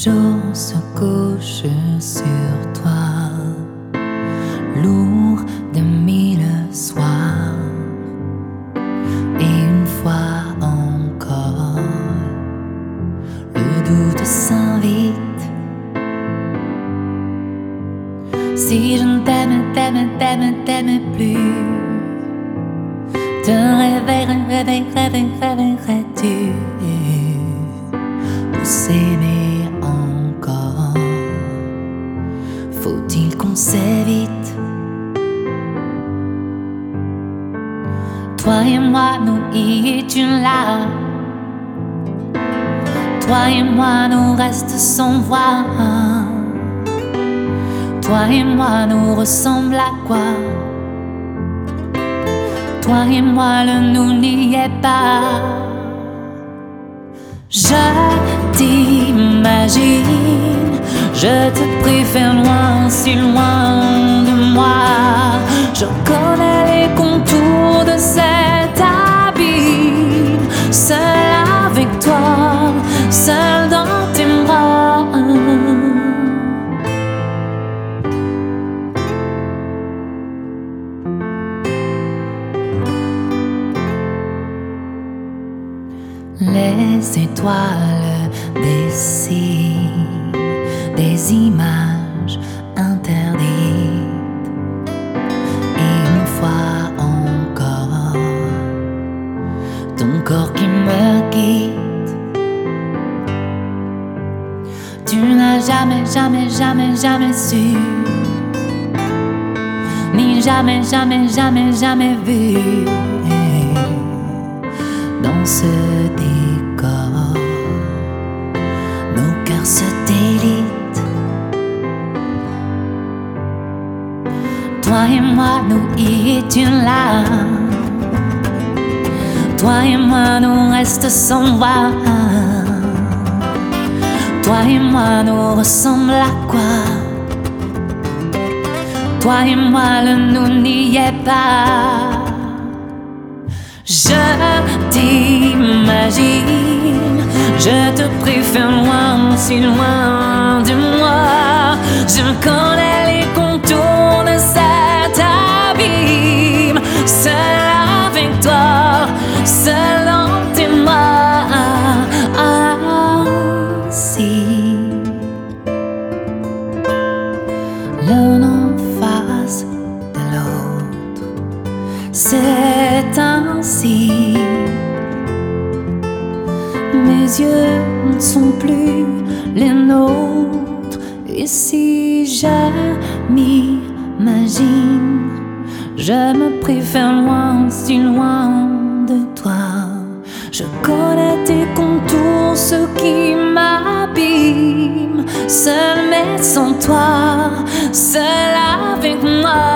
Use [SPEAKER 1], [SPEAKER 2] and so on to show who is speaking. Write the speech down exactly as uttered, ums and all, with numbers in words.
[SPEAKER 1] jour se couche sur toi, lourd de mille soirs, et une fois encore, le doute s'invite. Si je ne t'aime, t'aime, t'aime, t'aime plus, te réveillerais, réveillerais, réveillerais, réveillerais-tu pour s'aimer encore? Faut-il qu'on s'évite? Toi et moi, nous y étions là. Toi et moi, nous restons sans voix. Toi et moi, nous ressemble à quoi? Toi et moi, le nous n'y est pas. Je t'imagine, je te préfère loin, si loin de moi. Je connais les contours de cet abîme, seul avec toi, seul dans tes bras. Les étoiles dessinent des images interdites, et une fois encore, ton corps qui me quitte. Tu n'as jamais, jamais, jamais, jamais su, ni jamais, jamais, jamais, jamais vu dans ce décor, nos cœurs se délitent. Toi et moi, nous y étions là. Toi et moi, nous restons sans voix. Toi et moi, nous ressemble à quoi? Toi et moi, le nous n'y est pas. Je t'imagine, je te préfère loin, si loin de moi. Je connais les contours de cet abîme, seul avec toi, seul dans tes bras. Ah, si l'un en face de l'autre, c'est ainsi. Mes yeux ne sont plus les nôtres, et si je m'imagine, je me préfère loin, si loin de toi. Je connais tes contours, ceux qui m'abîment, seul mais sans toi, seul avec moi.